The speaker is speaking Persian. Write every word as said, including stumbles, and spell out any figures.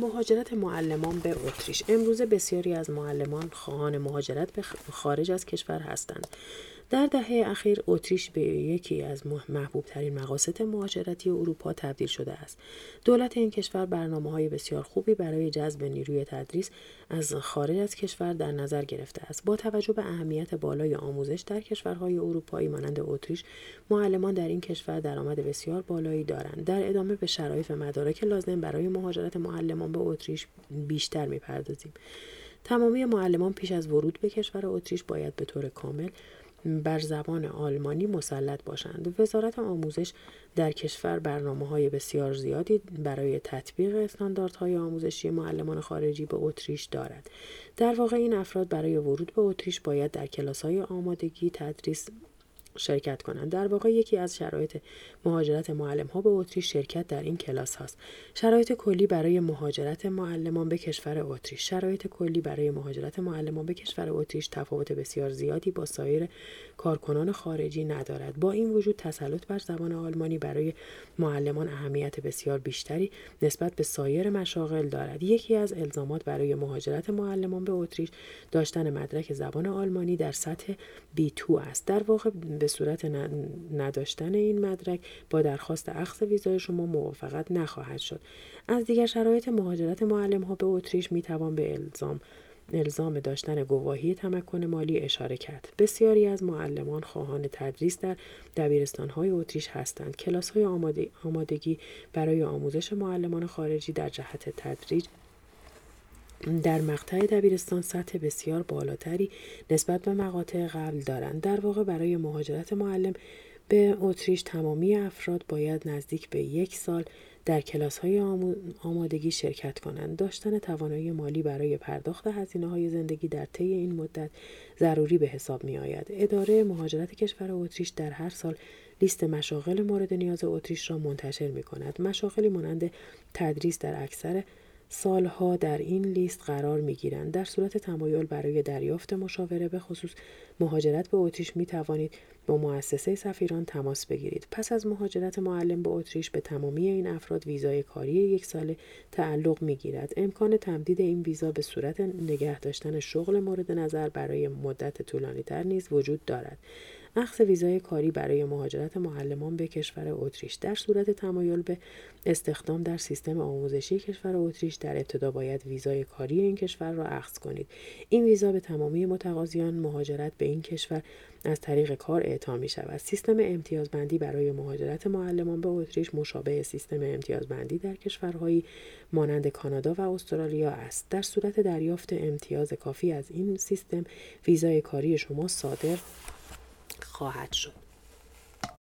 مهاجرت معلمان به اتریش. امروزه بسیاری از معلمان خواهان مهاجرت به خارج از کشور هستند. در دهه اخیر اتریش به یکی از محبوب ترین مقاصد مهاجرتی اروپا تبدیل شده است. دولت این کشور برنامه‌های بسیار خوبی برای جذب نیروی تدریس از خارج از کشور در نظر گرفته است. با توجه به اهمیت بالای آموزش در کشورهای اروپایی مانند اتریش، معلمان در این کشور درآمد بسیار بالایی دارند. در ادامه به شرایط و مدارک لازم برای مهاجرت معلمان به اتریش بیشتر می‌پردازیم. تمامی معلمان پیش از ورود به کشور اتریش باید به طور کامل بر زبان آلمانی مسلط باشند. وزارت آموزش در کشور برنامه‌های بسیار زیادی برای تطبیق استانداردهای آموزشی معلمان خارجی به اتریش دارد. در واقع این افراد برای ورود به اتریش باید در کلاس‌های آمادگی تدریس شرکت کنند. در واقع یکی از شرایط مهاجرت معلم‌ها به اتریش شرکت در این کلاس هاست. شرایط کلی برای مهاجرت معلمان به کشور اتریش. شرایط کلی برای مهاجرت معلمان به کشور اتریش تفاوت بسیار زیادی با سایر کارکنان خارجی ندارد. با این وجود تسلط بر زبان آلمانی برای معلمان اهمیت بسیار بیشتری نسبت به سایر مشاغل دارد. یکی از الزامات برای مهاجرت معلمان به اتریش داشتن مدرک زبان آلمانی در سطح بی تو است. در واقع به صورت نداشتن این مدرک با درخواست اخذ ویزای شما موافقت نخواهد شد. از دیگر شرایط مهاجرت معلم‌ها به اتریش میتوان به الزام الزام داشتن گواهی تمکن مالی اشاره کرد. بسیاری از معلمان خواهان تدریس در دبیرستان‌های اتریش هستند. کلاس‌های آمادگی برای آموزش معلمان خارجی در جهت تدریج در مقطع دبیرستان سطح بسیار بالاتری نسبت به مقاطع قبل دارند. در واقع برای مهاجرت معلم به اتریش تمامی افراد باید نزدیک به یک سال در کلاس‌های آمادگی شرکت کنند. داشتن توانایی مالی برای پرداخت هزینه‌های زندگی در طی این مدت ضروری به حساب می‌آید. اداره مهاجرت کشور اتریش در هر سال لیست مشاغل مورد نیاز اتریش را منتشر می‌کند. مشاغلی مانند تدریس در اکثر سالها در این لیست قرار می‌گیرند. در صورت تمایل برای دریافت مشاوره به خصوص مهاجرت به اتریش می توانید با مؤسسه سفیران تماس بگیرید. پس از مهاجرت معلم به اتریش به تمامی این افراد ویزای کاری یک ساله تعلق می‌گیرد. امکان تمدید این ویزا به صورت نگه داشتن شغل مورد نظر برای مدت طولانی‌تر نیز وجود دارد. اخذ ویزای کاری برای مهاجرت معلمان به کشور اتریش. در صورت تمایل به استخدام در سیستم آموزشی کشور اتریش در ابتدا باید ویزای کاری این کشور را اخذ کنید. این ویزا به تمامی متقاضیان مهاجرت به این کشور از طریق کار اعطا می شود. سیستم امتیازبندی برای مهاجرت معلمان به اتریش مشابه سیستم امتیازبندی در کشورهایی مانند کانادا و استرالیا است. در صورت دریافت امتیاز کافی از این سیستم ویزای کاری شما صادر خواهد شد.